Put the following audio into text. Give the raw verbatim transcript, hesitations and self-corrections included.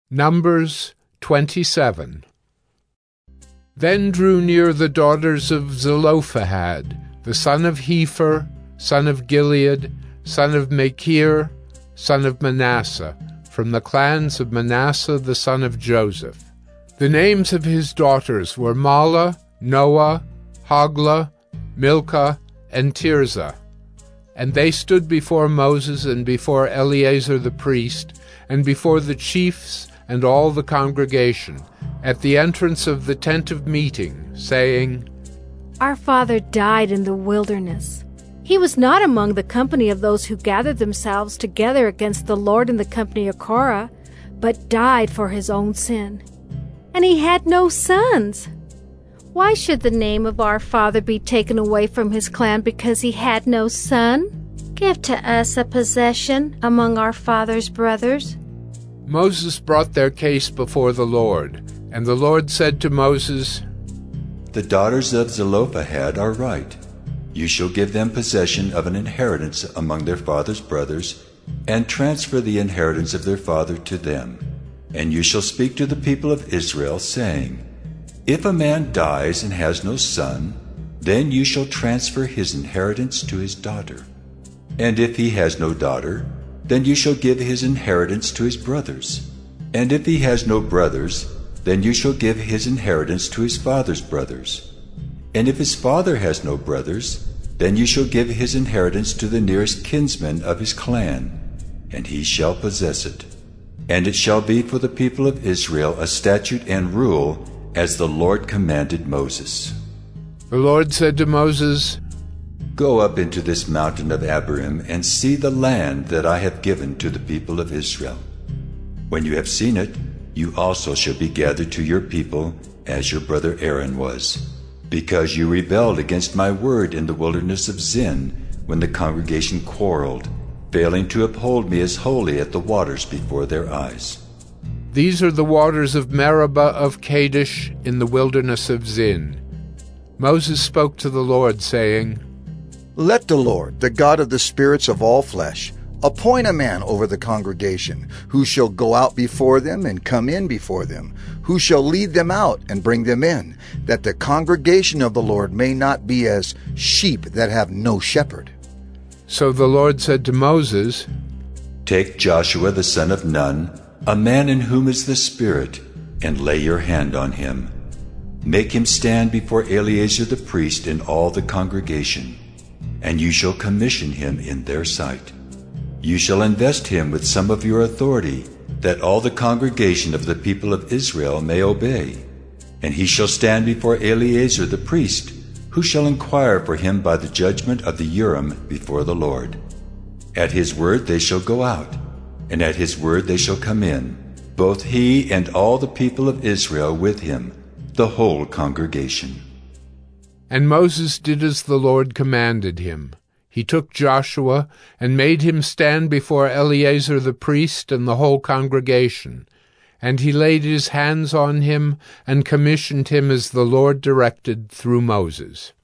Numbers twenty-seven. Then drew near the daughters of Zelophehad, the son of Hepher, son of Gilead, son of Machir, son of Manasseh, from the clans of Manasseh the son of Joseph. The names of his daughters were Mahlah, Noah, Hoglah, Milcah, and Tirzah. And they stood before Moses and before Eleazar the priest, and before the chiefs and all the congregation, at the entrance of the tent of meeting, saying, Our father died in the wilderness. He was not among the company of those who gathered themselves together against the Lord in the company of Korah, but died for his own sin. And he had no sons. Why should the name of our father be taken away from his clan because he had no son? Give to us a possession among our father's brothers. Moses brought their case before the Lord, and the Lord said to Moses, The daughters of Zelophehad are right. You shall give them possession of an inheritance among their father's brothers, and transfer the inheritance of their father to them. And you shall speak to the people of Israel, saying, If a man dies and has no son, then you shall transfer his inheritance to his daughter. And if he has no daughter, then you shall give his inheritance to his brothers. And if he has no brothers, then you shall give his inheritance to his father's brothers. And if his father has no brothers, then you shall give his inheritance to the nearest kinsman of his clan, and he shall possess it. And it shall be for the people of Israel a statute and rule, as the Lord commanded Moses. The Lord said to Moses, Go up into this mountain of Abarim, and see the land that I have given to the people of Israel. When you have seen it, you also shall be gathered to your people, as your brother Aaron was, because you rebelled against my word in the wilderness of Zin, when the congregation quarreled, failing to uphold me as holy at the waters before their eyes. These are the waters of Meribah of Kadesh in the wilderness of Zin. Moses spoke to the Lord, saying, Let the Lord, the God of the spirits of all flesh, appoint a man over the congregation, who shall go out before them and come in before them, who shall lead them out and bring them in, that the congregation of the Lord may not be as sheep that have no shepherd. So the Lord said to Moses, Take Joshua the son of Nun, a man in whom is the Spirit, and lay your hand on him. Make him stand before Eleazar the priest and all the congregation, and you shall commission him in their sight. You shall invest him with some of your authority, that all the congregation of the people of Israel may obey. And he shall stand before Eleazar the priest, who shall inquire for him by the judgment of the Urim before the Lord. At his word they shall go out, and at his word they shall come in, both he and all the people of Israel with him, the whole congregation. And Moses did as the Lord commanded him. He took Joshua and made him stand before Eleazar the priest and the whole congregation. And he laid his hands on him and commissioned him as the Lord directed through Moses.